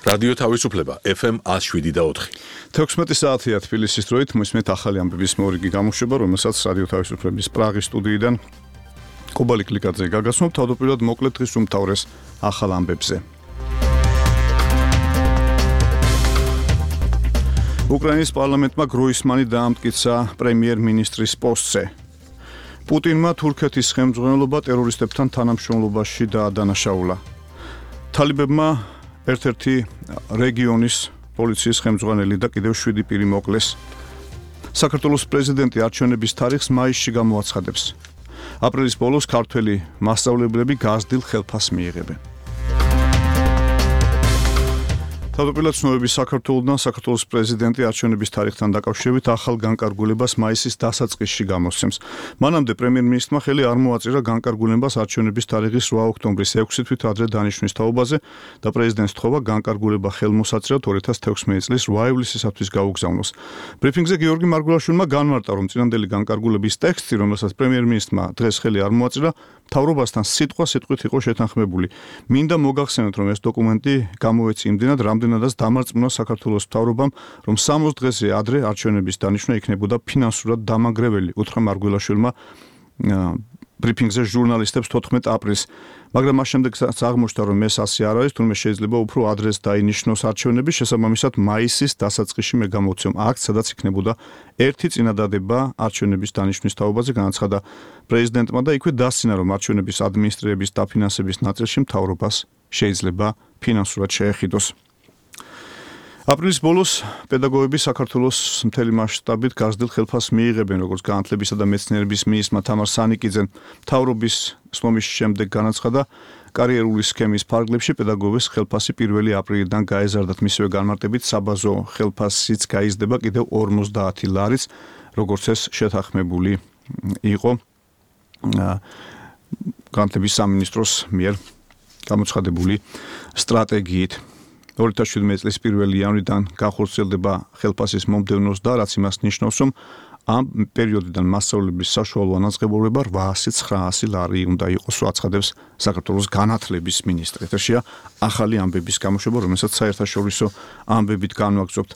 რადიო თავისუფლება FM 107.4. 16 საათია თბილისის დროით მოსმენთ ახალი ამბების მორიგი გამოშვება, რომელსაც რადიო თავისუფლების პრაღის სტუდიიდან კობალი კლიკაძე გაგასმობ. თავდაპირველად მოკლედ დღის უმთავრეს ახალ ამბებზე. უკრაინის პარლამენტმა გროისმანი დაამტკიცა პრემიერ-მინისტრის პოსტზე. პუტინმა თურქეთის ხელმძღვანელობა ტერორისტებთან თანამშრომლობაში დაადანაშაულა. თალიბებმა ერთ-ერთი რეგიონის პოლიციის ხელმძღვანელი და კიდევ 7 პირი მოკლეს. საქართველოს პრეზიდენტი არჩევნების თარიღს მაისში გამოაცხადებს. აპრილის ბოლოს ქართველი მასწავლებლები გაზრდილ ხელფასს მიიღებენ. თავდაპირველად ცნობების საქართველოდან საქართველოს პრეზიდენტი არჩევნების თარიღთან დაკავშირებით ახალ განკარგულებას მაისის დასაწყისში გამოსცემს. მანამდე პრემიერ-მინისტრმა ხელი არ მოაწირა განკარგულებას არჩევნების თარიღის 8 ოქტომბრის 6 თვით ადრე დანიშვნის თაობაზე და პრეზიდენტს თხოვა განკარგულება ხელმოსაცრად 2016 წლის 8 ივლისისათვის გაუგზავნოს. ბრიფინგზე გიორგი მარგულაშვილმა განმარტა, რომ წინანდელი განკარგულების ტექსტი, რომელსაც პრემიერ-მინისტრმა დღეს ხელი არ მოაწირა, მთავრობასთან სიტყვა-სიტყვით იყო შეთანხმებული. მინდა მოგახსენოთ, რომ ეს დოკუმენტი გამოეცა იმდენად, რამდენადაც დამარწმუნა საქართველოს მთავრობამ, რომ 60 დღეზე ადრე არჩევნების დანიშვნა იქნებოდა ფინანსურად დამანგრეველი, უთხრა მარგველაშვილმა ბრიფინგზე ჟურნალისტებს 14 აპრილს. მაგრამ მას შემდეგ აღმოჩნდა, რომ ეს ასე არ არის, თუმცა შეიძლება უფრო ადრეს დაინიშნოს არჩევნები, შესაბამისად მაისის დასაწყისში მე გამოვცემ აქტს, სადაც იქნებოდა ერთი წინადადება არჩევნების დანიშვნის თაობაზე, განაცხადა პრეზიდენტმა და იქვე დასცინა, რომ არჩევნების ადმინისტრირების დაფინანსების ნაწილში მთავრობას შეიძლება ფინანსურად შეეხიდოს. აპრილის ბოლოს პედაგოგები საქართველოს მთელი მასშტაბით გაზრდილ ხელფასს მიიღებენ, როგორც განათლებისა და მეცნიერების მინისტრმა თამარ სანიკიძემ მთავრობის სვომის შემდეგ განაცხადა, კარიერული სქემის ფარგლებში პედაგოგების ხელფასი 1 აპრილიდან გაეზარდათ. მისივე განმარტებით საბაზო ხელფასიც გაიზრდება კიდევ 50 ლარიც, როგორც ეს შეთანხმებული იყო განათლების სამინისტროს მიერ გამოცხადებული სტრატეგიით. 2017 წლის 1 იანვრიდან განხორციელდება ხელფასის მომდევნოს და რაც იმას ნიშნავს, რომ ამ პერიოდიდან მასწავლებლების საშუალო ანაზღებულება 800-900 ლარი უნდა იყოს, აცხადებს საქართველოს განათლების მინისტრი. ეთერშია ახალი ამბების გამოშვება, რომელსაც საერთაშორისო ამბებით განვაგრძობთ.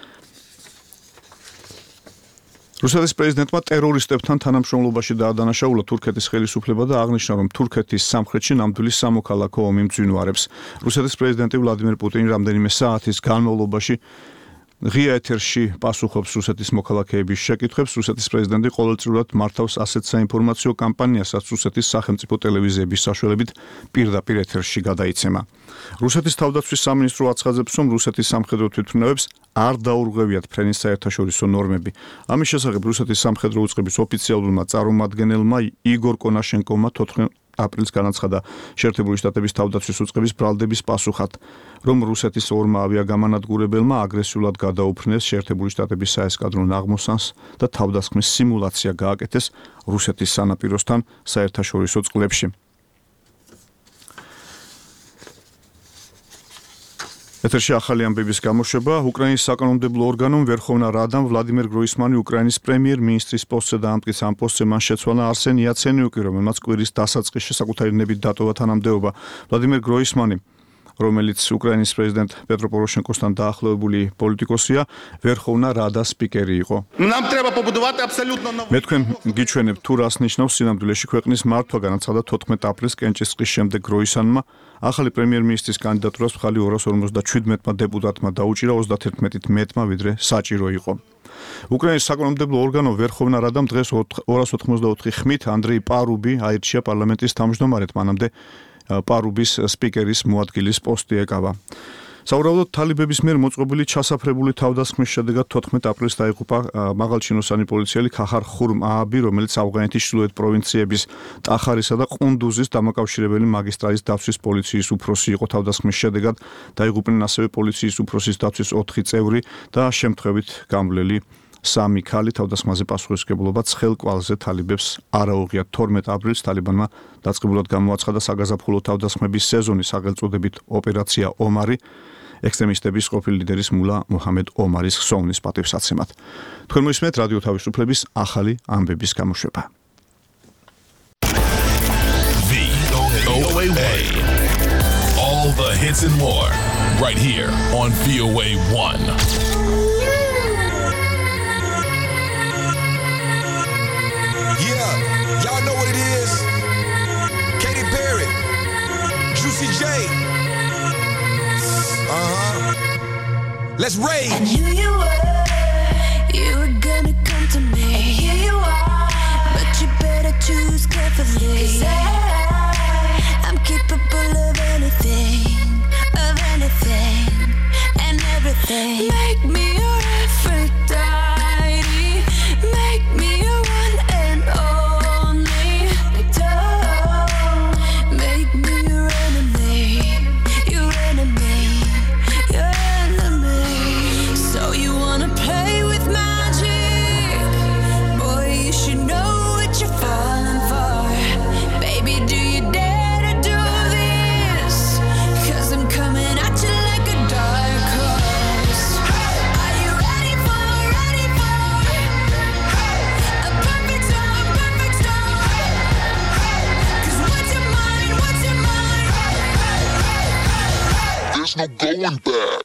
რუსეთის პრეზიდენტმა ტერორისტებთან თანამშრომლობაში დაადანაშაულა თურქეთის ხელისუფლება და აღნიშნა, რომ თურქეთის სამხრეთში ნამდვილი სამოქალაქო ომი მძვინვარებს. რუსეთის პრეზიდენტი ვლადიმერ პუტინი რამდენიმე საათის განმავლობაში ღია ეთერში პასუხობს რუსეთის მოქალაქეების შეკითხვებს. რუსეთის პრეზიდენტი ყოველწლიურად მართავს ასეთ საინფორმაციო კამპანიასაც რუსეთის სახელმწიფო ტელევიზიების საშუალებით პირდაპირ ეთერში გადაიცემა. რუსეთის თავდაცვის სამინისტრო აცხადებს, რომ რუსეთის სამხედრო თვითმფრინავებს არ დაურღვევიათ ფრენის საერთაშორისო ნორმები. ამის შესახებ რუსეთის სამხედრო უწყების ოფიციალურმა წარმომადგენელმა იგორ კონაშენკოვმა 4 აპრილს განაცხადა შეერთებული შტატების თავდაცვის უწყების ბრალდების პასუხად, რომ რუსეთის ორმა ავიაგამანადგურებელმა აგრესიულად გადაუფრინეს შეერთებული შტატების საესკადრო ნაღმოსანს და თავდასხმის სიმულაცია გააკეთეს რუსეთის სანაპიროსთან საერთაშორისო წყლებში. ეთერში ახალი ამბების გამოშვება. უკრაინის საკანონმდებლო ორგანომ ვერხოვნა რადამ ვლადიმერ გროისმანი უკრაინის პრემიერ-მინისტრის პოსტზე დაამტკიცა. ამ პოსტზე მან შეცვალა არსენ იაცენიუკი, რომელმაც კვირის დასაწყისში საკუთარი ნებით დატოვა თანამდებობა. ვლადიმერ გროისმანი, რომელიც უკრაინის პრეზიდენტ პეტრო პოროშენკოსთან დაახლოებული პოლიტიკოსია, ვერხოვნა რადას სპიკერი იყო. მე თქვენ გიჩვენებთ თუ რას ნიშნავს სინამდვილეში ქვეყნის მართვა, განაცხადა 14 აპრილს კენჭისყრის შემდეგ გროისმანმა. ახალი პრემიერ-მინისტრის კანდიდატურას მხარი 257 დეპუტატმა დაუჭირა, 31-ით მეტმა ვიდრე საჭირო იყო. უკრაინის საკანონმდებლო ორგანო ვერხოვნა რადამ დღეს 284 ხმით ანდრეი პარუბი აირჩია პარლამენტის თავმჯდომარედ, მანამდე პარუბის სპიკერის მოადგილის პოსტი ეკავა. საუბრობთ თალიბების მიერ მოწყობილი ჩასაფრებული თავდასხმის შედეგად 14 აპრილს დაიღუპა მაღალჩინოსანი პოლიციელი ქახარ ხურმ ააბი, რომელიც ავღანეთის ჩრდილოეთ პროვინციების ტახარისა და ყუნდუზის დამაკავშირებელი მაგისტრალის დაცვის პოლიციის უფროსი იყო. თავდასხმის შედეგად დაიღუპნენ ასევე პოლიციის უფროსის დაცვის 4 წევრი და შემთხვევით გამვლელი 3 ქალი. თავდასხმაზე პასუხისმგებლობა ცხელ კვალზე თალიბებს არ აუღიათ. 12 აპრილს თალიბანმა დაწყებულად გამოაცხადა საგაზაფხულო თავდასხმების სეზონი სახელწოდებით ოპერაცია ომარი. ექსტრემისტების ყოფილი ლიდერის მულა მუჰამედ ომარის ხსოვნის პატივსაცემად. თქვენ მოისმენთ რადიო თავისუფლების ახალი ამბების გამოშვება. VOA. All the hits sports, and more. Right here on VOA 1. Yeah, y'all know what it is. Katy Perry, Juicy J. Let's rage. I knew you were gonna come to me. And here you are, but you better choose carefully. 'Cause I'm capable of anything, and everything. Make me your Aphrodite, make me your one and only. Don't make me your enemy, your enemy, your enemy. So you wanna play with magic? Boy, you should know what you're falling for. Baby, do you dare to do this? 'Cause I'm coming at you like a dark horse. Are you ready for a perfect storm, perfect storm? 'Cause what's your mind, what's your mind? There's no going back.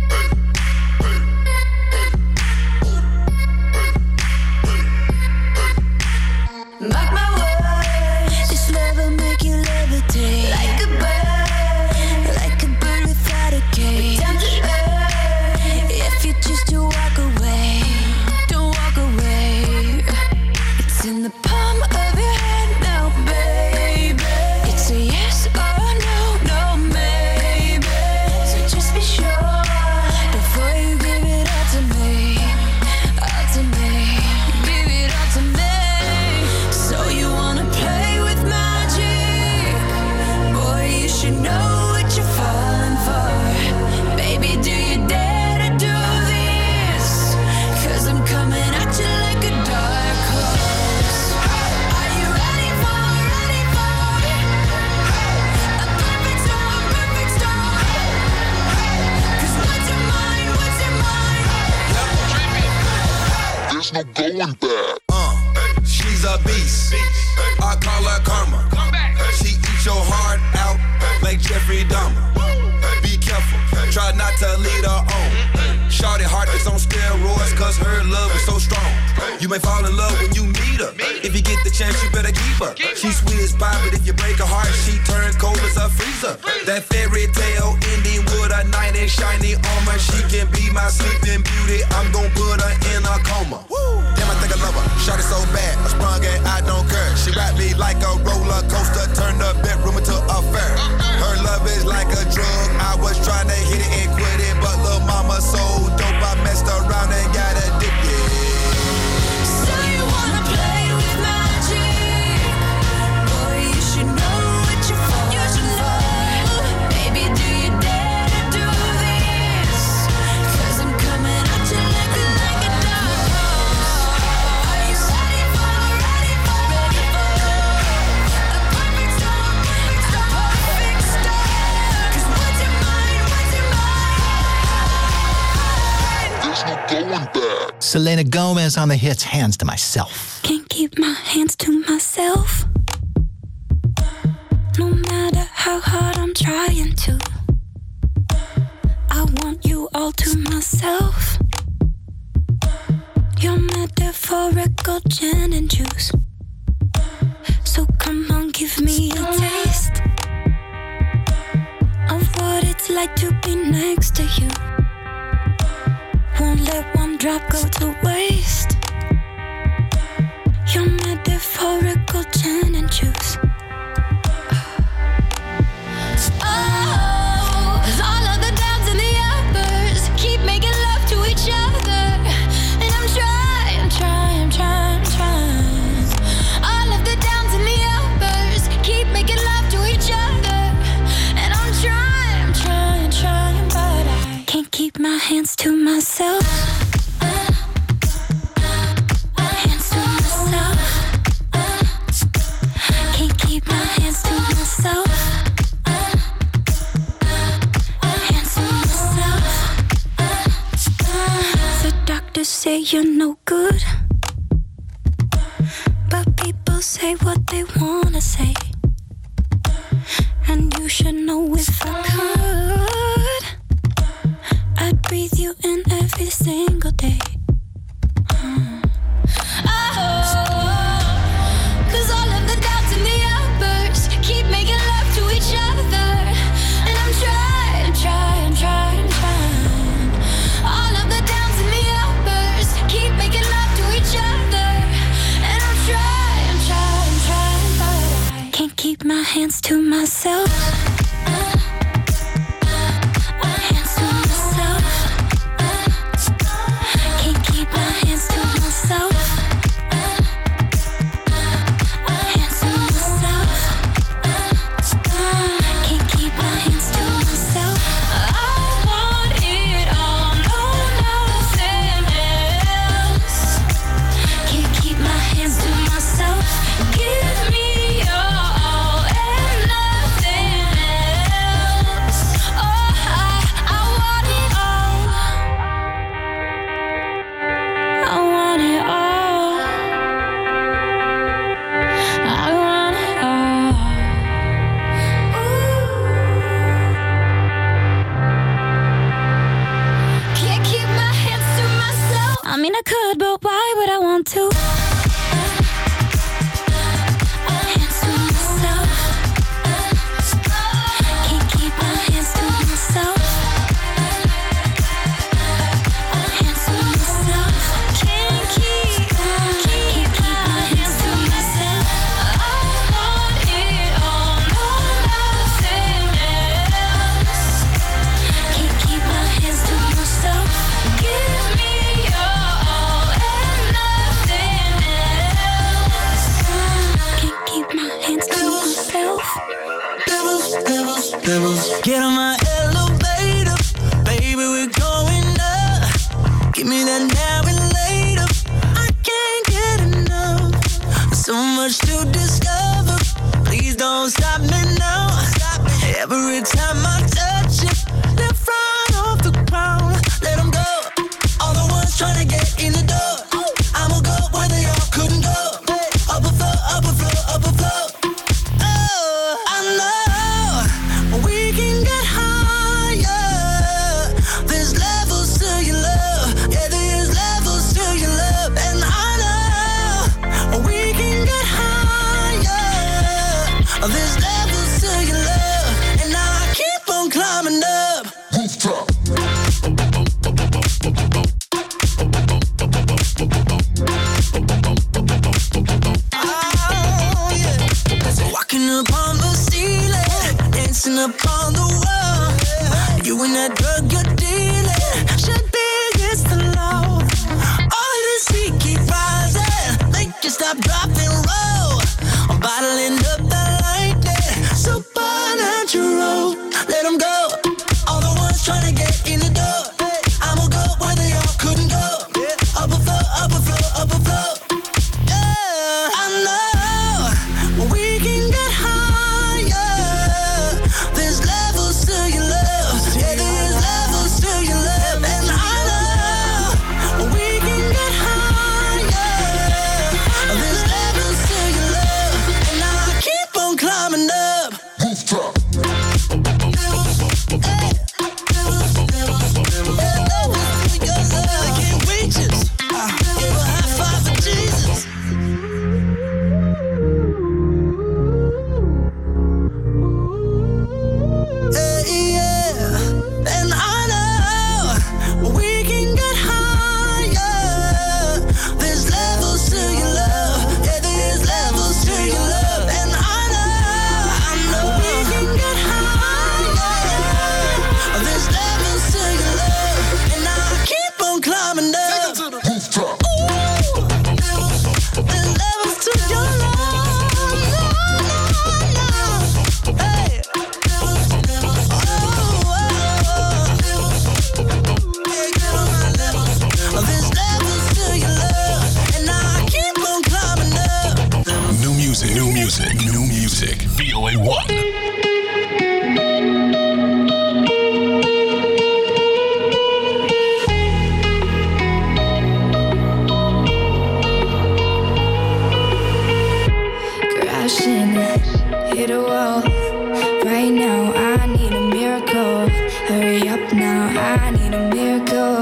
Mark my words, this love will make you levitate like a bird without a cage. Down to earth, if you choose to walk away, don't walk away. It's in the palm of your hand now, baby. It's a yes or no, no maybe. So just be sure before you give it all to me, all to me. Give it all to me. So you wanna play with magic? Boy, you should know what you're falling for. Baby, do you dare to do this? 'Cause I'm coming at you like a dark horse. Are you ready for a perfect storm, perfect storm? 'Cause what's your mind, what's your mind? There's no going back. She's a beast. I call her karma. She eats your heart out like Jeffrey Dahmer. Be careful, try not to lead her on. Shawty heart is on steroids 'cause her love is so strong. You may fall in love when you meet her. If you get the chance, you better keep her. She's sweet as pie, but if you break her heart, she turns cold as a freezer. That fairy tale ending with a knight in shiny armor. She can be my sleeping beauty. I'm gon' put her in a coma. Damn, I think I love her. Shawty so bad, I sprung and I don't care. She wrapped me like a roller coaster, turned the bedroom into a fair. Her love is like a drug. I was trying to hit it and quit it, but lil' mama so dope, I messed around and got addicted. So you wanna play with magic? Boy, you should know what you're falling for. Baby, do you dare to do this? 'Cause I'm coming at you like a dark horse. Are you ready for a perfect storm, perfect storm? 'Cause what's your mind, what's your mind? There's no going back. Selena Gomez on the hits Hands to Myself. Can't keep my hands to myself. No matter how hard I'm trying to, I want you all to myself. Your metaphorical gin and juice. So come on, give me a taste of what it's like to be next to you. Won't let one drop go to waste. Your metaphorical gin and juice. Oh, all of the downs and the uppers keep making love to each other, and I'm trying. All of the downs and the uppers keep making love to each other, and I'm trying, but I can't keep my hands to myself. Hands to myself. Can't keep my hands to myself. Hands to myself. The doctors say you're no good, but people say what they wanna say, and you should know if I could. breathe you in every single day. Cause all of the doubts and the outbursts keep making love to each other. And I'm trying. All of the downs and the outbursts keep making love to each other. And I'm trying, but I can't keep my hands to myself. Get on my elevator, baby, we're going up. Give me that now and later. I can't get enough. So much to discover. Please don't stop me now. Every time I touch it, they're flying off the ground. Let them go. All the ones trying to get in the door. I'ma go where they all couldn't go. Up a floor, up a floor, up a floor. Oh, I know. We can get higher. There's levels to your love. Yeah, there's levels to your love. And I know we can get higher. There's levels to your love. And I keep on climbing up. Rooftop. Oh, yeah. Walking up on the ceiling, dancing up on the wall. You and that drug you're dealing should be against the law. All this heat keep rising, make you stop, drop, and roll. I'm bottling up the lightning, supernatural. Let them go. All the ones trying to get in the door. I'ma go where they all couldn't go. Up a floor, up a floor, up a floor. Yeah, I know we can get higher. There's levels to your love. Yeah, there's levels to your love. And I know we can get higher. There's levels to your love. And I keep on climbing up. Rooftop. They can't reach us. Give a high five for Jesus. Yeah, and I know we can get higher. There's levels to your love. Yeah, there's levels to your love. And I know we can get higher. There's levels to your love. And I keep on climbing up. Rooftop. There's levels to your love. Hey. There's levels to your love, and I keep on climbing up. New music, new music, new music. VOA 1. Crashing, hit a wall. Right now, I need a miracle. Hurry up now. I need a miracle.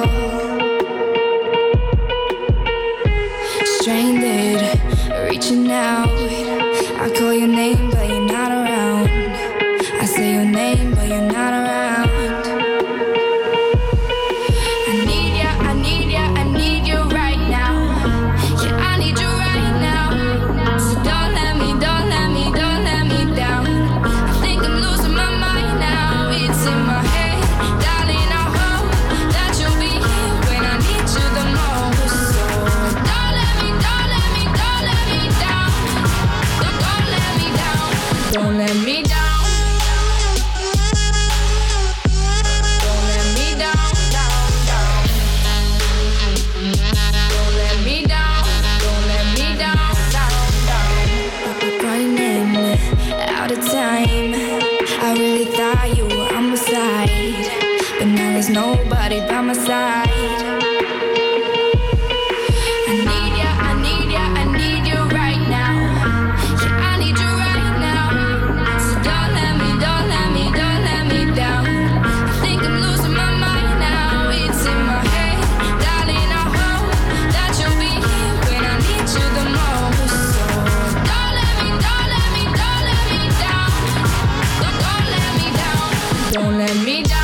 Stranded, reaching out. I call your name, but you're not around. I say your name, but you're not around. I need ya, I need ya, I need you right now. Yeah, I need you right now. So don't let me down. I think I'm losing my mind now. It's in my head, darling. I hope that you'll be here when I need you the most. So don't let me down. Don't let me down. Don't let me down. Time. I really thought you were on my side, but now there's nobody by my side. I need ya, I need ya, I need you right now. Yeah, I need you right now. So don't let me down. I think I'm losing my mind now. It's in my head, darling. I hope that you'll be here when I need you the most. So don't let me down. Don't let me down.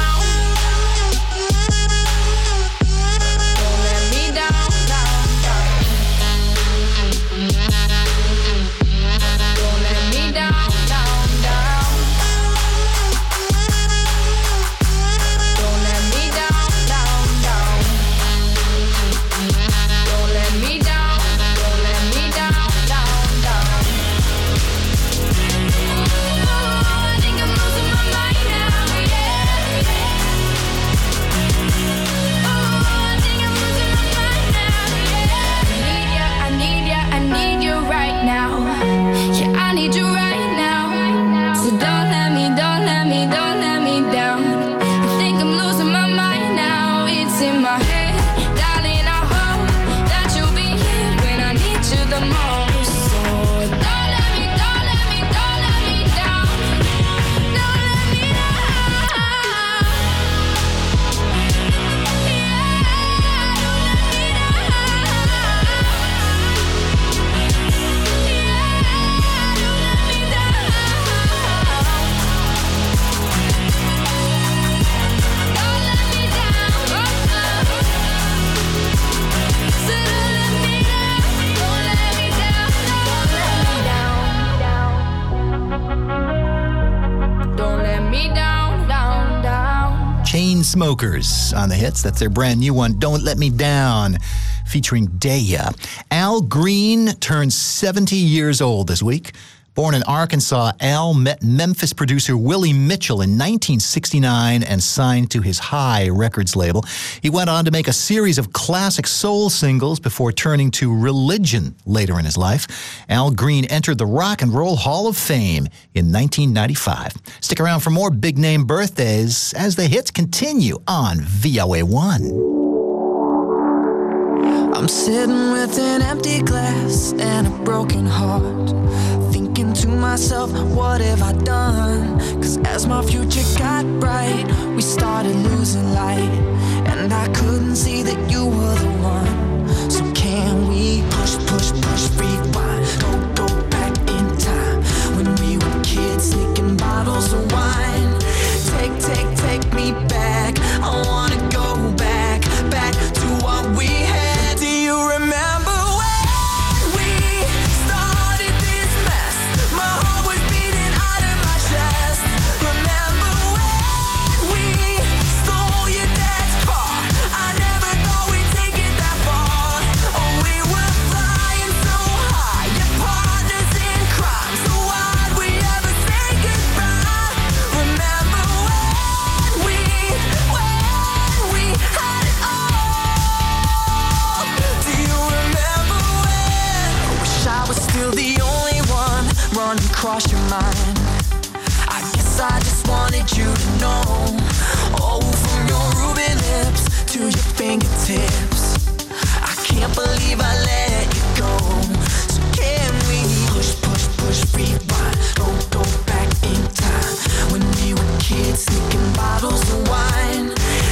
Smokers on the hits. That's their brand new one, Don't Let Me Down, featuring Daya. Al Green turned 70 years old this week. Born in Arkansas, Al met Memphis producer Willie Mitchell in 1969 and signed to his High Records label. He went on to make a series of classic soul singles before turning to religion later in his life. Al Green entered the Rock and Roll Hall of Fame in 1995. Stick around for more big-name birthdays as the hits continue on VOA1. I'm sitting with an empty glass and a broken heart, thinking to myself, what have I done? Cause as my future got bright, we started losing light, and I couldn't see that you were the one. So can we push, rewind, go back in time, when we were kids sneaking bottles of wine. Take me back, I wanna go back to what we had. Do you remember when we started this mess? My heart was beating out of my chest. Remember when we stole your dad's car? I never thought we'd take it that far. Oh, we were flying so high, your partners in crime. So why'd we ever say goodbye? Remember when we had it all? Do you remember when? I wish I was still the only one running across your mind. I guess I just wanted you to know. Oh, from your ruby lips to your fingertips, I can't believe I let you go. So can we push, rewind, go back in time, when we were kids sneaking bottles of wine.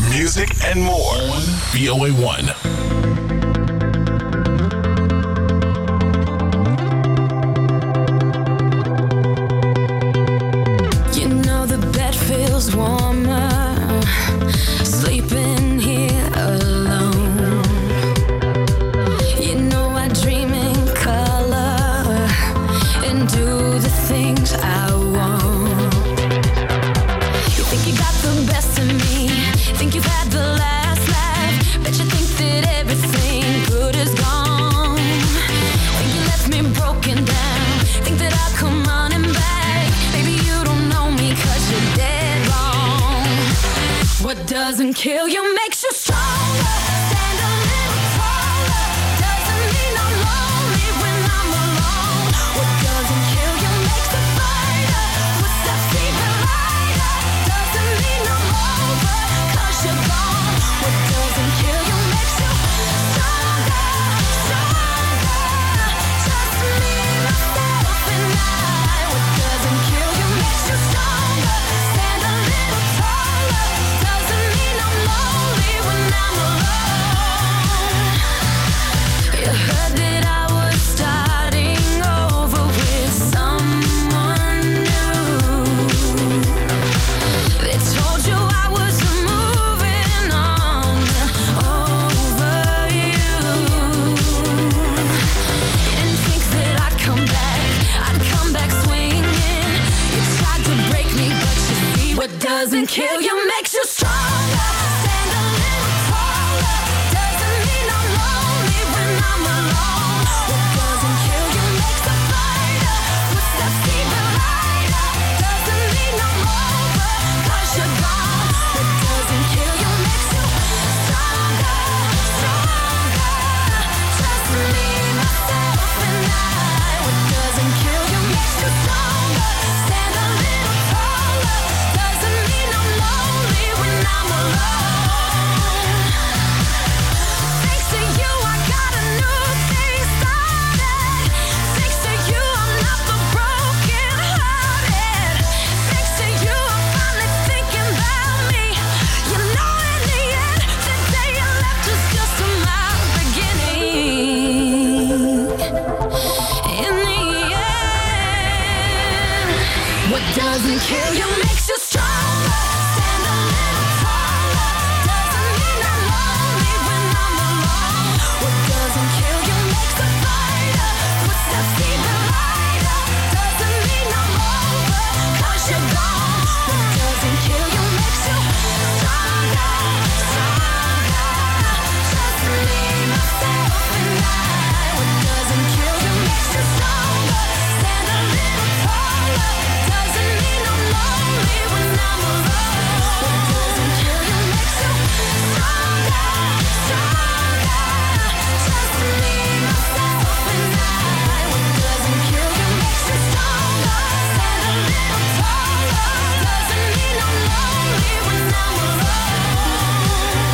music, and more on VOA1. Warmer, sleeping here alone. You know I dream in color and do the things I want. You think you got the best of me, think you've had the last laugh. Bet you think that everything good is gone. Think you left me broken down, think that I'll come running back. Baby, you don't know me 'cause you're dead wrong. What doesn't kill you makes you stronger. Stand a little taller. Doesn't mean I'm lonely when I'm alone. What doesn't kill you makes a fighter. Footsteps even lighter. Doesn't mean I'm over 'cause you're gone. What doesn't kill you makes you stronger, stronger. Just me, myself, and I. What doesn't kill you makes you stronger. Stand a little taller. Doesn't mean I'm lonely when I'm alone. You heard that I was starting over with someone new. They told you I was moving on over you. You didn't think that I'd come back swinging. You tried to break me, but you see what doesn't kill you makes you stronger. Stand a little taller. Doesn't mean I'm lonely when I'm alone. What doesn't kill you makes a fighter. Footsteps even lighter. Doesn't mean I'm over 'cause you're gone. What doesn't kill you makes you stronger, stronger. Just me, myself, and I. What doesn't kill you makes you stronger. Stand a little taller. Doesn't mean I'm lonely when I'm alone. Thanks to you, I got a new thing started. Thanks to you, I'm not the broken hearted. Thanks to you, I'm finally thinking about me. You know, in the end, the day you left was just my beginning. In the end, what doesn't kill you makes you stronger. Stand a little taller. Doesn't mean I'm lonely when I'm alone. What doesn't kill you makes a fighter. Footsteps even lighter. Doesn't mean I'm over 'cause you're gone. What doesn't kill you makes you stronger, stronger. Just me, myself, and I. What doesn't kill you makes you stronger. Stand a little taller. Doesn't mean I'm lonely when I'm alone. What doesn't kill you makes you stronger, stronger. Just me, myself, and I. What doesn't kill you makes you stronger. Stand a little taller. Doesn't mean I'm lonely when I'm alone.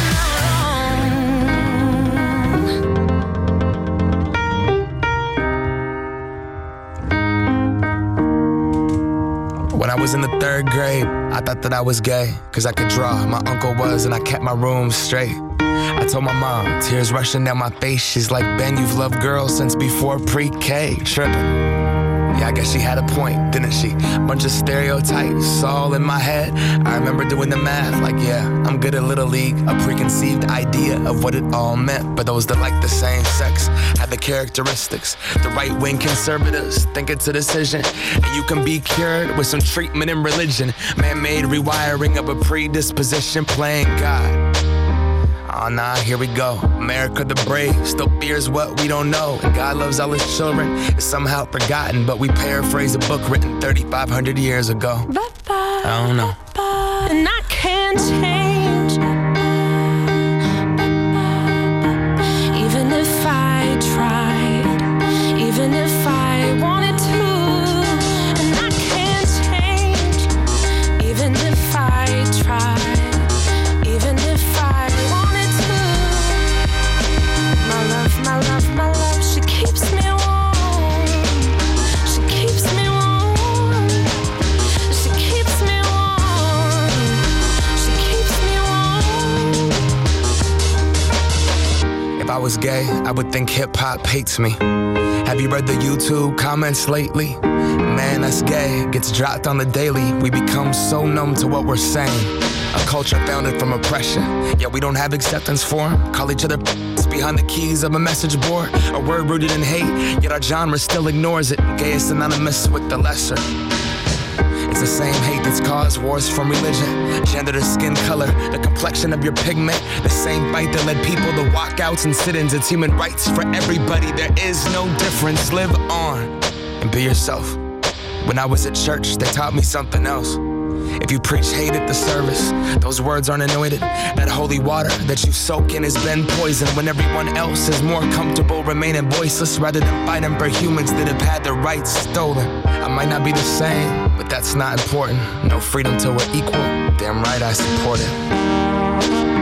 When I was in the 3rd grade, I thought that I was gay, 'cause I could draw. My uncle was, and I kept my room straight. I told my mom, tears rushing down my face. She's like, Ben, you've loved girls since before pre-K. Tripping. Yeah, I guess she had a point, didn't she? Bunch of stereotypes all in my head. I remember doing the math, like, yeah, I'm good at Little League. A preconceived idea of what it all meant. But those that like the same sex had the characteristics. The right-wing conservatives think it's a decision, and you can be cured with some treatment in religion. Man-made rewiring of a predisposition, playing God. Oh nah, here we go. America the brave still fears what we don't know. And God loves all his children. It's somehow forgotten, but we paraphrase a book written 3,500 years ago. I don't know. And I can't change. Even if I tried, even if I wanted to. And I can't change. Even if I tried, even if I wanted to. My love, my love, my love, she keeps me warm. She keeps me warm. She keeps me warm. She keeps was gay, I would think hip-hop hates me. Have you read the YouTube comments lately? Man, that's gay, gets dropped on the daily. We become so numb to what we're saying. A culture founded from oppression, yet we don't have acceptance for them. Call each other behind the keys of a message board. A word rooted in hate, yet our genre still ignores it. Gay is synonymous with the lesser. It's the same hate that's caused wars from religion, gender to skin color, the complexion of your pigment. The same fight that led people to walkouts and sit-ins. It's human rights for everybody. There is no difference. Live on and be yourself. When I was at church, they taught me something else. If you preach hate at the service, those words aren't anointed. That holy water that you soak in has been poisoned. When everyone else is more comfortable remaining voiceless rather than fighting for humans that have had their rights stolen. I might not be the same, but that's not important. No freedom till we're equal. Damn right I support it.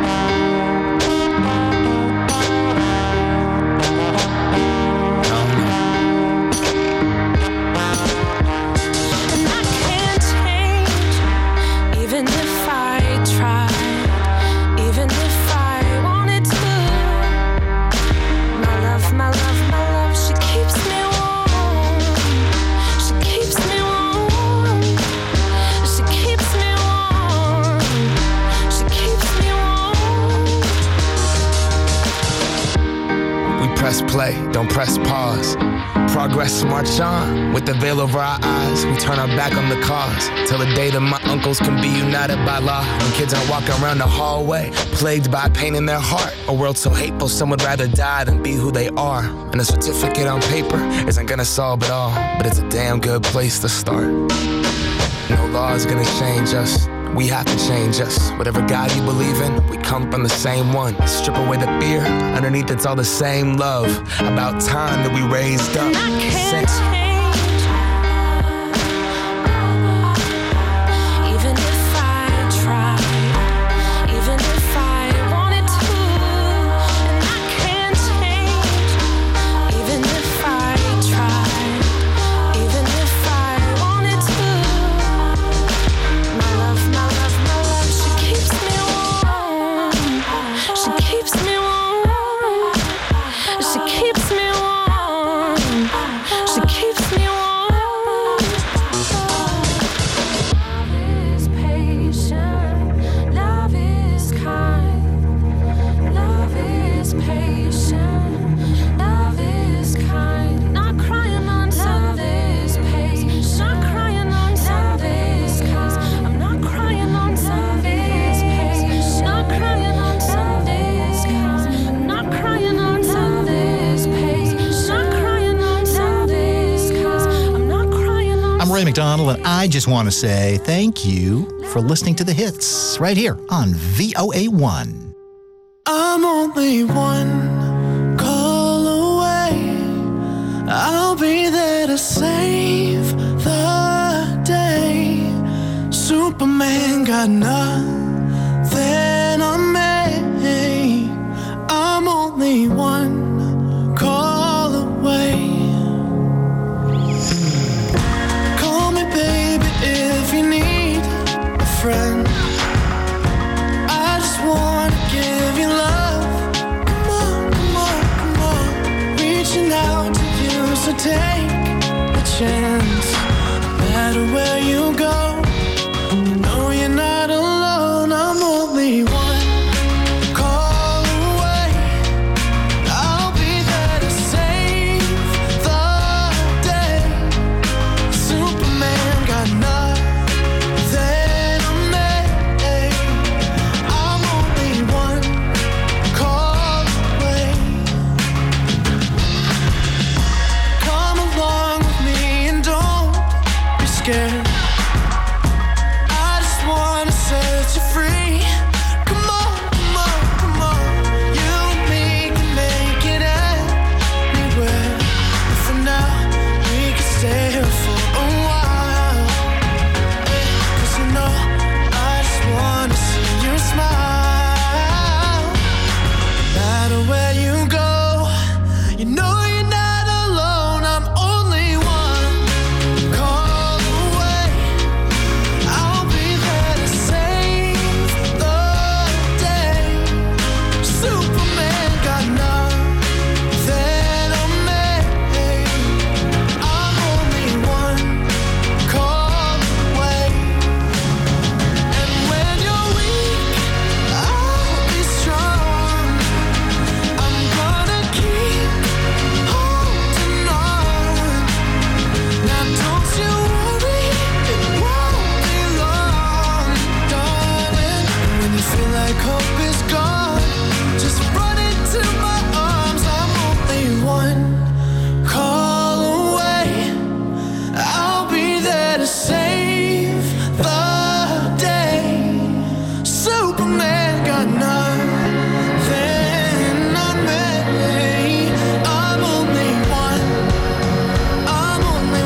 Press play, don't press pause. Progress march on, with the veil over our eyes. We turn our back on the cause, till the day that my uncles can be united by law. When kids aren't walking around the hallway, plagued by pain in their heart. A world so hateful, some would rather die than be who they are. And a certificate on paper isn't gonna solve it all, but it's a damn good place to start. No law is gonna change us. We have to change us. Whatever God you believe in, we come from the same one. Strip away the fear, underneath it's all the same love. About time that we raised up. Even if I try, even if I wanted to, and I can't change. Even if I try, even if I wanted to. My love, she keeps me warm. She keeps me warm. She keeps me warm. She keeps me warm. Love is patient. Love is kind. Love is patient. Love is kind. Not crying on Sundays. Not crying on Sundays. I'm not crying on Sundays. Not crying on Sundays. I'm not crying on Sundays. Not crying on Sundays. I'm not crying on. I'm Ray McDonald, and I just want to say thank you for listening to The Hits right here on VOA1. I'm only one call away. I'll be there to save the day. Superman got nothing on me. I'm only one call away. Call me baby if you need a friend. I just wanna give you love. Come on, come on, come on. Reaching out to you, so take a chance. No matter where you go, you know you're not alone. I'm only one call away. I'll be there to save the day. Superman got nothing on me. I'm only one call away. Come along with me and don't be scared. like hope is gone. Just run into my arms. I'm only one call away. I'll be there to save the day. Superman got nothing on me. I'm only one. I'm only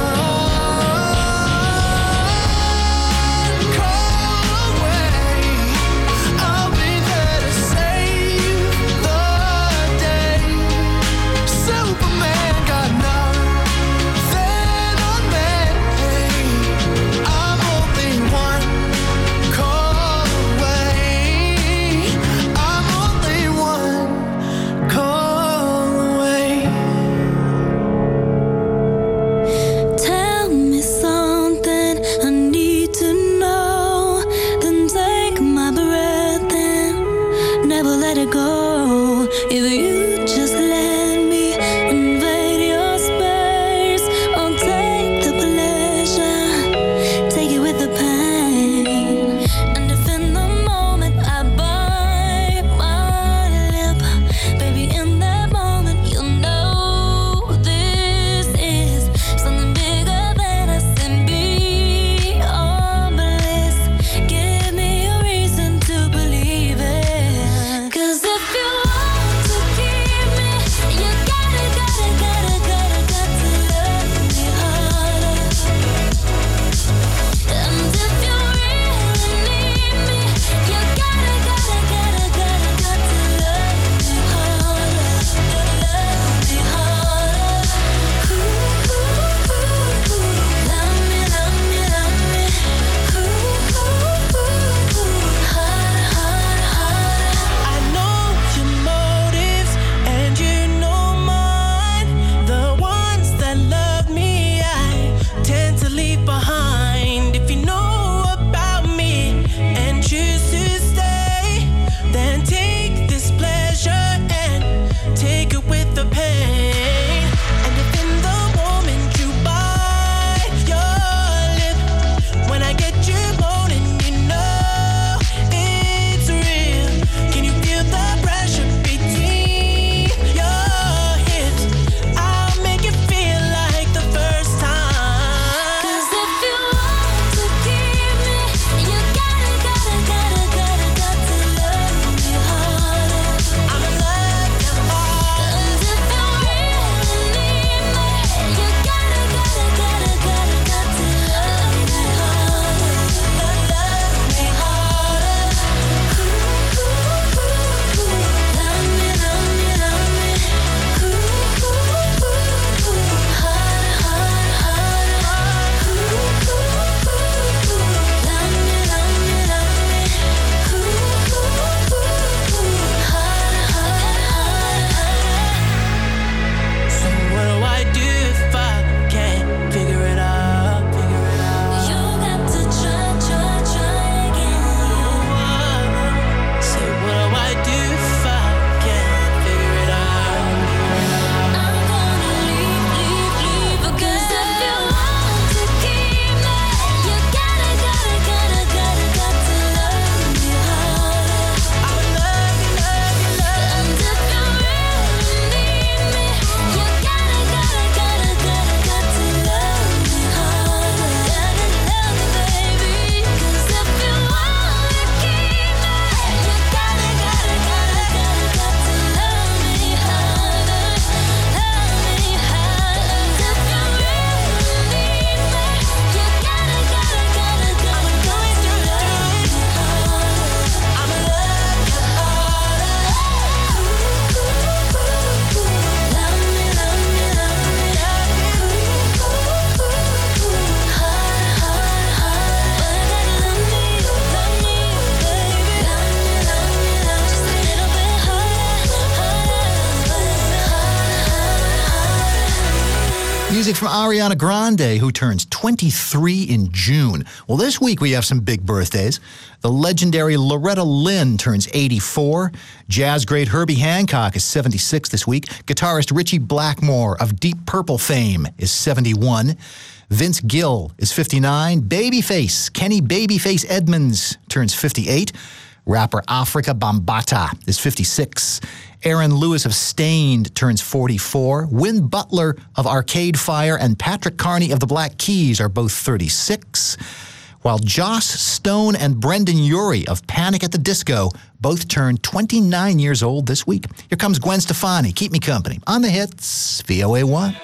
one call away. I'll be there to save the day. Superman got nothing on me. I'm only one call away. I'm only one call away. Tell me something I need to know. Then take my breath and never let it go. If you just let me invade your space, I'll take the pleasure, take it with the pain. And if in the moment I bite my lip, baby, in that moment you'll know this is something bigger than us and beyond bliss. Give me a reason to believe it. 'Cause if you want to keep me, you gotta to love me harder. And if you really need me, you gotta to love me harder. Love me harder. Love me, love me, love me. Harder, harder, harder. I know your motives and you know mine. The ones that love me, I tend to leave behind. If you know about me and choose to stay, then take this pleasure and take it with the pain. And if in the moment you bite your lip, when I get you moaning, you know it's real. Can you feel the pressure between your hips? I'll make it feel like the first time. 'Cause if you want to keep me, you gotta to love me harder. I'ma love you hard. And if you really need me, you gotta to love me harder. Love me harder. Love me, love me, love me. Harder, harder, harder. Love me, love me, love me. Harder, harder, harder. So what do I do if I can't figure it out? You got to try again. So what do I do if I can't figure it out? I'm gonna leave. Because if you want to keep me, you gotta to love me harder. I'ma love you, love you, love And if you really need me, you gotta to love me harder. Gotta love me, baby. 'Cause if you want to keep me, you gotta to love me harder. Love me harder. And if you really need me, you gotta to love me harder. I'ma love you harder. Love me, love me, love me. Harder, harder, harder. But I gotta love me, baby. Love me, love me, love me. Just a little bit harder, harder. Music from Ariana Grande, who turns 23 in June. Well, this week we have some big birthdays. The legendary Loretta Lynn turns 84. Jazz great Herbie Hancock is 76 this week. Guitarist Ritchie Blackmore of Deep Purple fame is 71. Vince Gill is 59. Kenny Babyface Edmonds turns 58. Rapper Afrika Bambaataa is 56. Aaron Lewis of Stained turns 44. Win Butler of Arcade Fire and Patrick Carney of the Black Keys are both 36. While Joss Stone and Brendan Urie of Panic at the Disco both turned 29 years old this week. Here comes Gwen Stefani. Keep me company on the hits, VOA 1.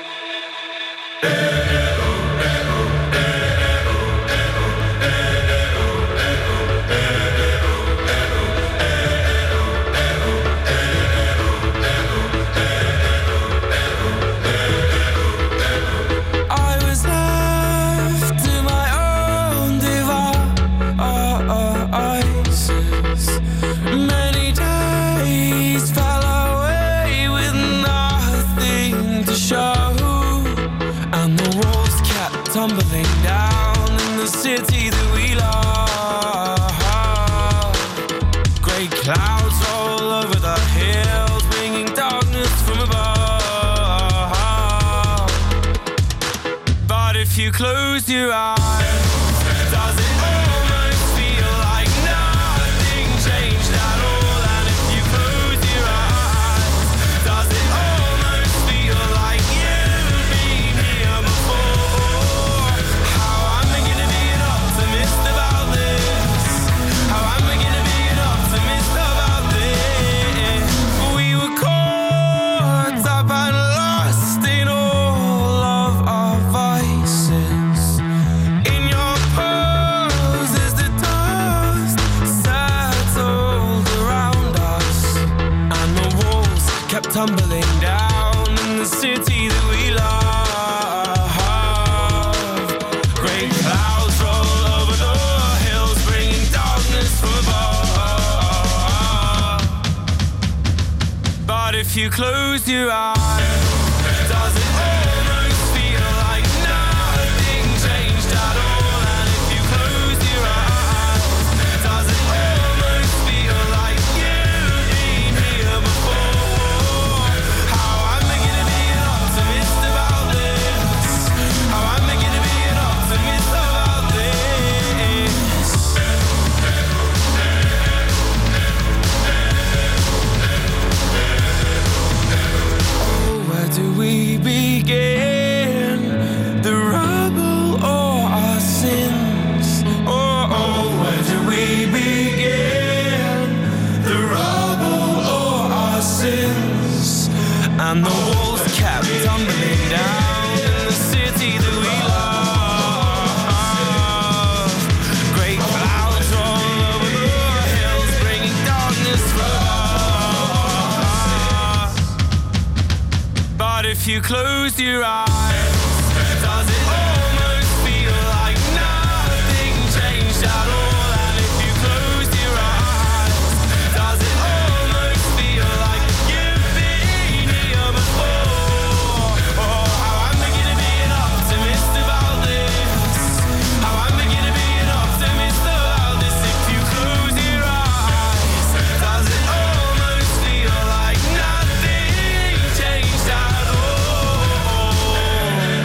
Tumbling down in the city that we love. Great clouds all over the hills, bringing darkness from above. But if you close your eyes, does it almost feel like nothing changed at all? And if you close your eyes, does it almost feel like you've been here before? How am I gonna be an optimist about this? How am I gonna be an optimist about this? We were caught up and lost in all of our vices. In your pose as the dust settled around us, and the walls kept tumbling down in the city that we love. Great clouds roll over the hills, bringing darkness from above. But if you close your eyes, does it almost feel like nothing changed at all? And if you close your eyes, does it almost feel like you've been here before? How am I gonna be an optimist about this? How am I gonna be an optimist about this? Oh, where do we begin? The rubble or our sins? Oh, where do we begin? The rubble or our sins? And the walls kept tumbling down in the city that we love. Great clouds roll over the hills, bringing darkness from above. But if you close your eyes, does it almost feel like nothing changed at all? And if you close your eyes, does it almost feel like you've been here before? Oh, how am I gonna be an optimist about this? How am I gonna be an optimist about this? If you close your eyes, does it almost feel like nothing changed at all?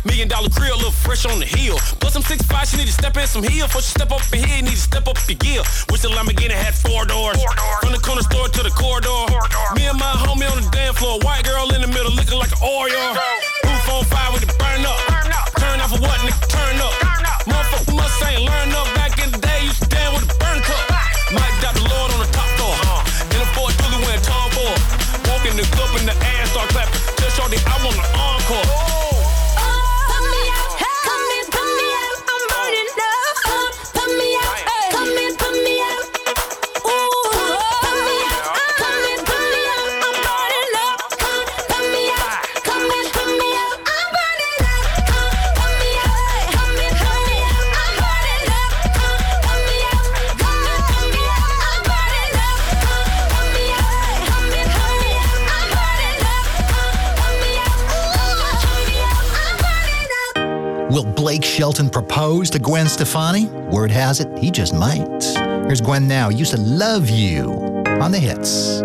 $1 million grill, look fresh on the hill. Plus I'm 6'5", she need to step in some heel. Before she step up in here, you need to step up your gear. Wish the Lamborghini had 4 doors. From the corner store to the corridor. Me and my homie on the damn floor. White girl in the middle looking like an Oreo. Roof on fire with it burn up. Turn off for what, nigga, turn up. Motherfucker must ain't learn up. Back in the day, used to stand with a burn cup. Mike got the Lord on the top floor. In a Ford Dually when Tom Ford. Walk in the club and the ass start clapping. Tell Shorty I want an encore. Will Blake Shelton propose to Gwen Stefani? Word has it, he just might. Here's Gwen now. Used to love you on the hits.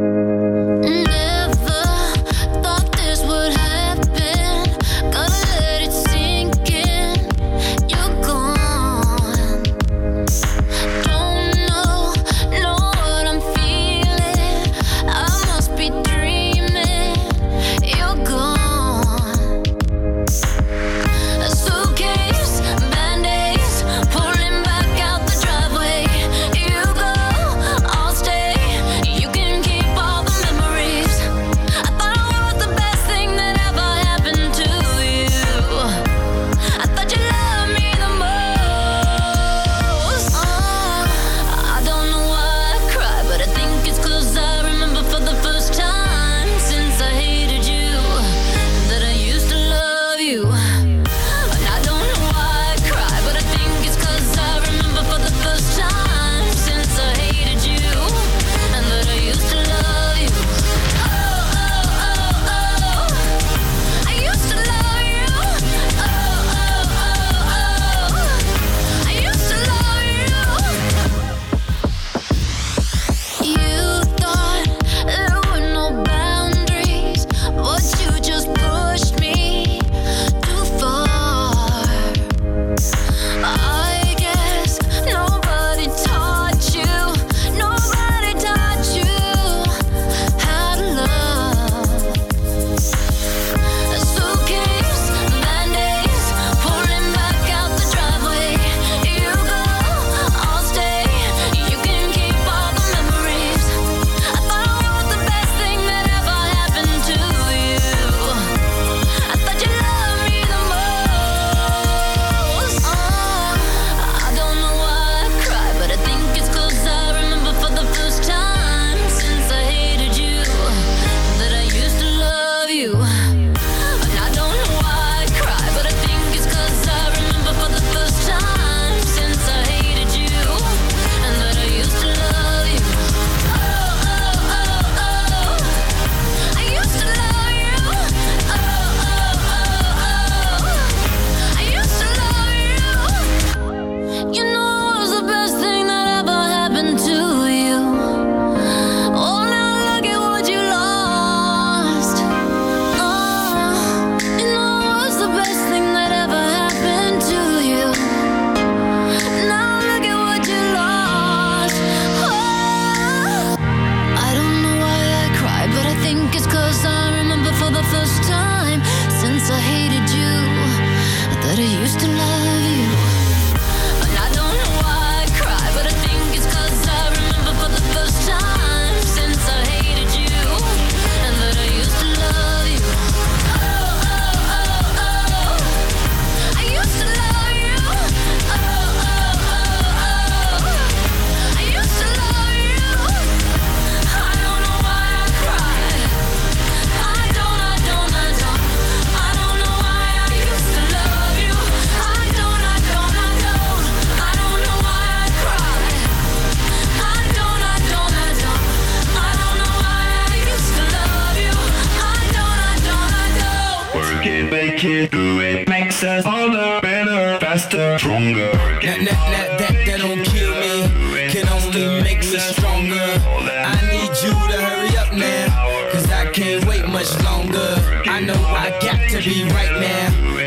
That don't kill me, can only make me stronger. I need you to hurry up now, cause I can't wait much longer. I know I got to be right now, cause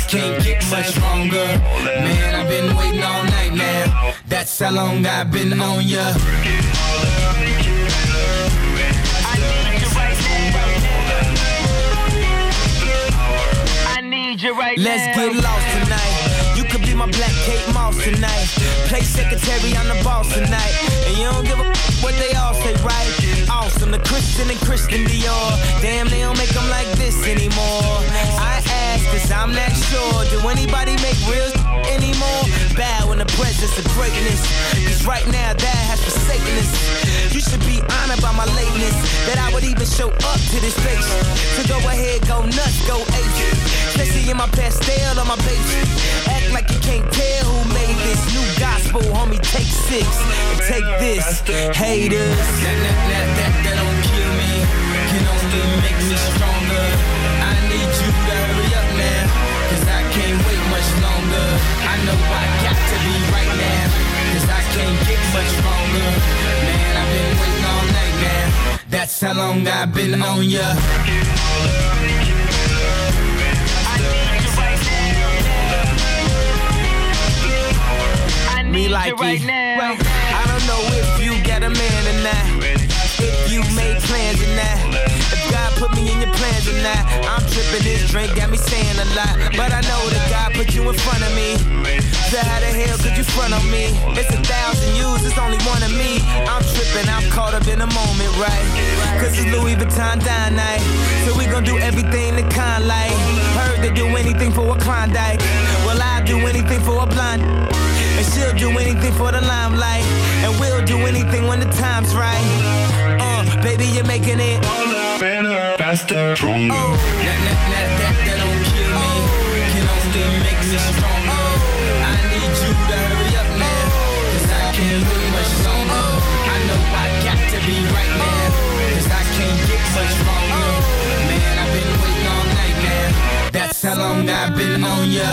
can't get much longer. Man, I've been waiting all night now. That's how long I've been on ya. Let's get lost tonight. You could be my black Kate Moss tonight. Play secretary, I'm the boss tonight. And you don't give a what they all say, right? Awesome, the Christian and Christian Dior. Damn, they don't make them like this anymore. I ask, cause I'm not sure. Do anybody make real anymore? Bow in the presence of greatness. Cause right now that has forsaken us. You should be honored by my lateness. That I would even show up to this place. So go ahead, go nuts, go ape. Especially in my pastel on my page. Act like you can't tell who made this new gospel, homie. Take 6 and take this, haters. That don't kill me, can only make me stronger. I need you to hurry up now, cause I can't wait much longer. I know I got to be right now, cause I can't get much longer. Man, I've been waiting all night now. That's how long I've been on ya. Me like it right now. I don't know if you got a man or not, if you made plans or not, if God put me in your plans or not. I'm tripping, this drink got me saying a lot, but I know that God put you in front of me. So how the hell could you front on me? It's 1,000 yous, it's only one of me. I'm tripping, I'm caught up in the moment, right? Cause it's Louis Vuitton dine night, so we gon' do everything the kind like. Heard they do anything for a Klondike. Well, I'll do anything for a blind. And she'll do anything for the limelight. And we'll do anything when the time's right. Baby, you're making it better, faster, stronger. That don't kill me, can only make me stronger. I need you to hurry up now, cause I can't wait much longer. I know I got to be right now, cause I can't get much longer. Man, I've been waiting all night now. That's how long I've been on ya.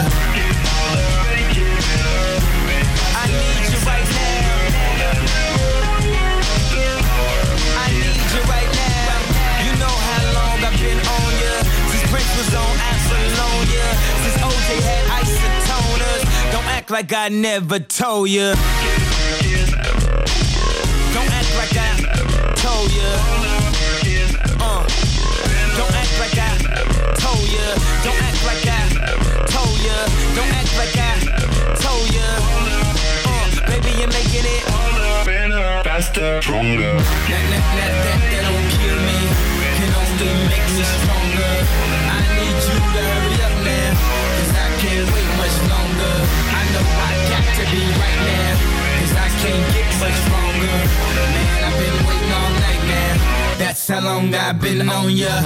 Was on Apollonia since OJ had isotoners. Don't act like I never told ya. Don't act like I told ya. Don't act like I told ya. Don't act like I told ya. Don't act like I told ya. Baby, you're making it better, faster, stronger. That don't kill me, can only make me stronger. I need you to hurry up now, cause I can't wait much longer. I know I got to be right now, cause I can't get much longer. Man, I've been waiting all night now. That's how long I've been on ya.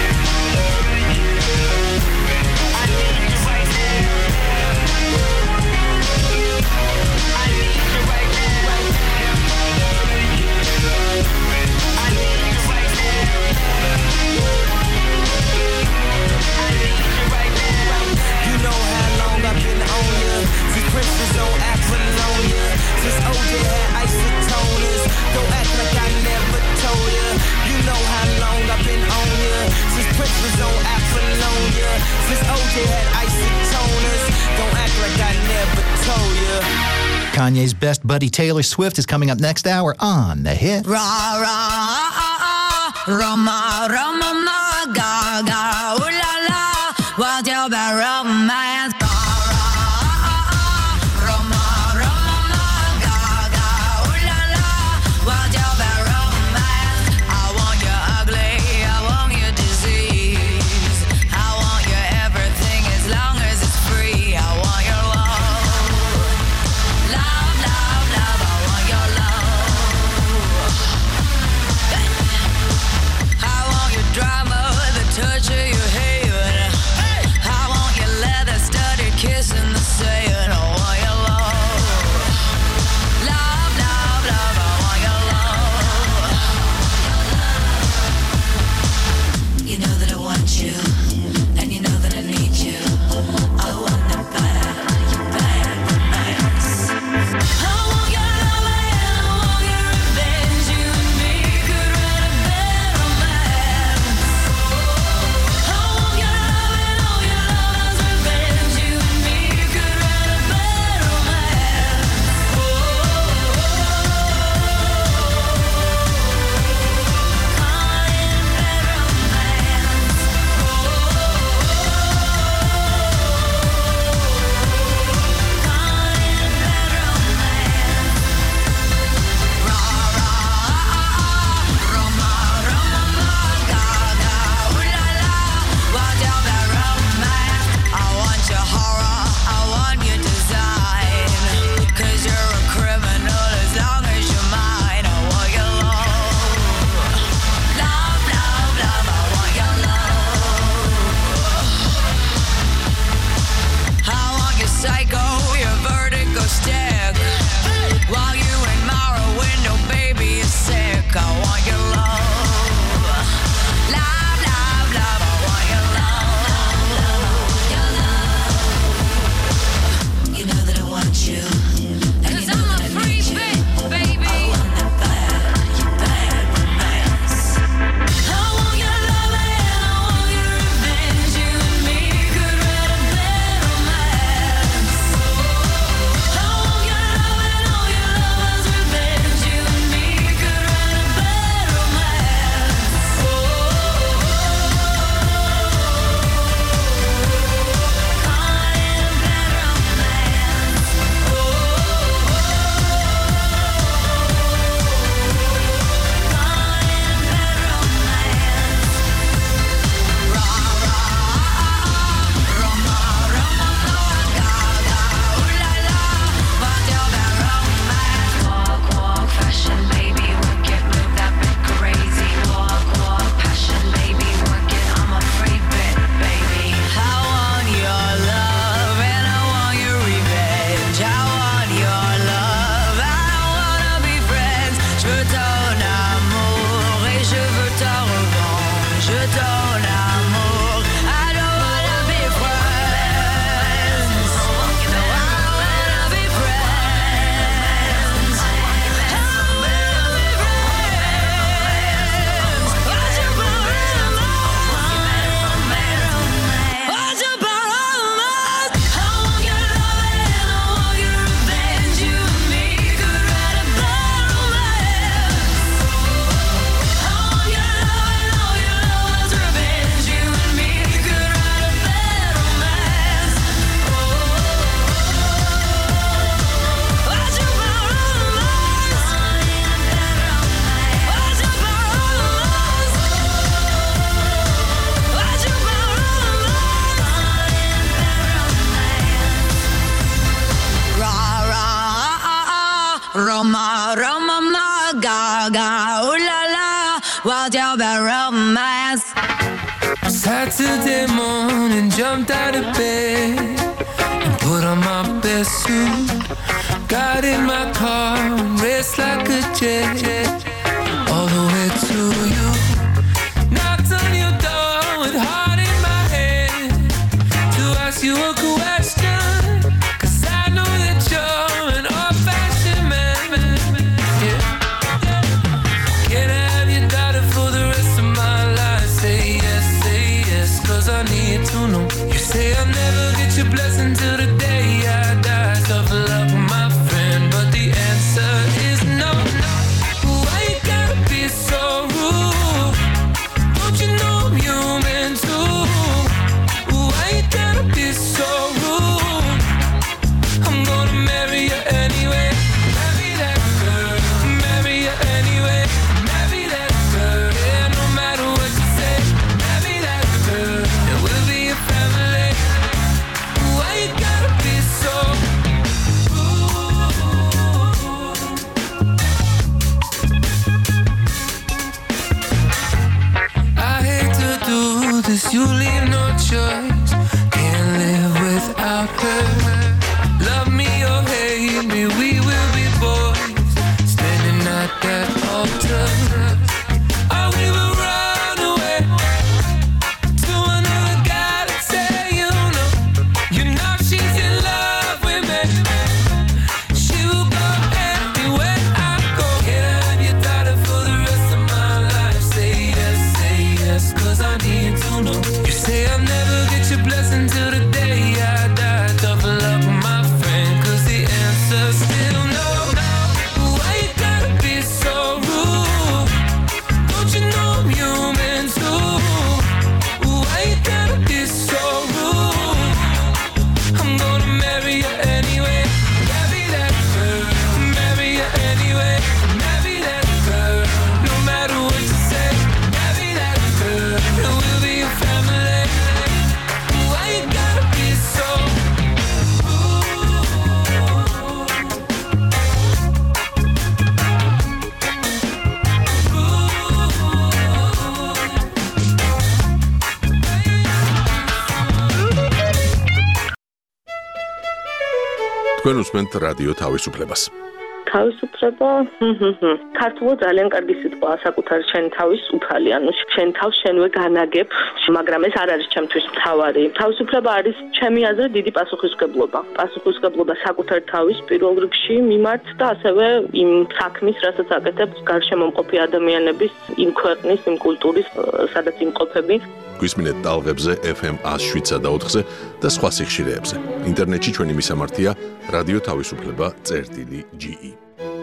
Princess on Apollonia, since OJ had isotoners. Don't act like I never told ya. You know how long I've been on ya. Since Princess on Apollonia, since OJ had isotoners. Don't act like I never told ya. Kanye's best buddy Taylor Swift is coming up next hour on The Hit. Ra ra Roma Roma ma ga ga ooh la la, what's your bad romance? Touch of your Roma, Roma, ma, ga, ooh la la, what's your bad romance? Saturday morning, jumped out of bed and put on my best suit. Got in my car and raced like a jet all the way to you. Knocked on your door with heart in my head to ask you a question, 'cause I know that you're an old-fashioned man. Yeah. Can I have your daughter for the rest of my life? Say yes, 'cause I need to know. You say I'll never get your blessing till the day I die. Tough luck, my friend, but the answer is no. Why you gotta be so rude? Don't you know I'm human too? Why you gotta be so rude? I'm gonna marry you anyway. Marry that girl. Marry you anyway. Marry that girl. Yeah, no matter what you say. Marry that girl. And we'll be a family. Why you gotta be so I hate to do this, you leave no choice. Can't live without her. Love me or hate me, we will be boys, standing at that altar. Oh, we will run away to another guy that say you know she's in love with me. She will go anywhere I go. Can I have your daughter for the rest of my life? Say yes, 'cause I need to know. You say I'll never get your blessing till the day I die. Tough luck, my friend, 'cause the answer's still no. Why you gotta be so rude? Don't you know I'm human too? Why you gotta be so rude? I'm gonna marry you anyway. Marry that girl. Marry you anyway. Marry that girl. No matter what you say. Marry that girl. And we'll be a family. Why you gotta be so თქვენ უსმენთ რადიო თავისუფლებას. თავისუფლება ქართულად ძალიან კარგი სიტყვაა საკუთარი შენი თავის უფალი, ანუ შენ თავს შენვე განაგებ, მაგრამ ეს არ არის ჩემთვის მთავარი. თავისუფლება არის ჩემი აზრით დიდი პასუხისმგებლობა. პასუხისმგებლობა საკუთარი თავის პირველ რიგში მიმართ და ასევე იმ საქმის, რასაც აკეთებ გარშემო მყოფი ადამიანების, იმ ქვეყნის, იმ კულტურის, სადაც იმყოფები. გვისმინეთ ტალღებზე FM 107.4-ზე და სხვა სიხშირეებზე. ინტერნეტში ჩვენი მისამართია რადიო თავისუფლება.ge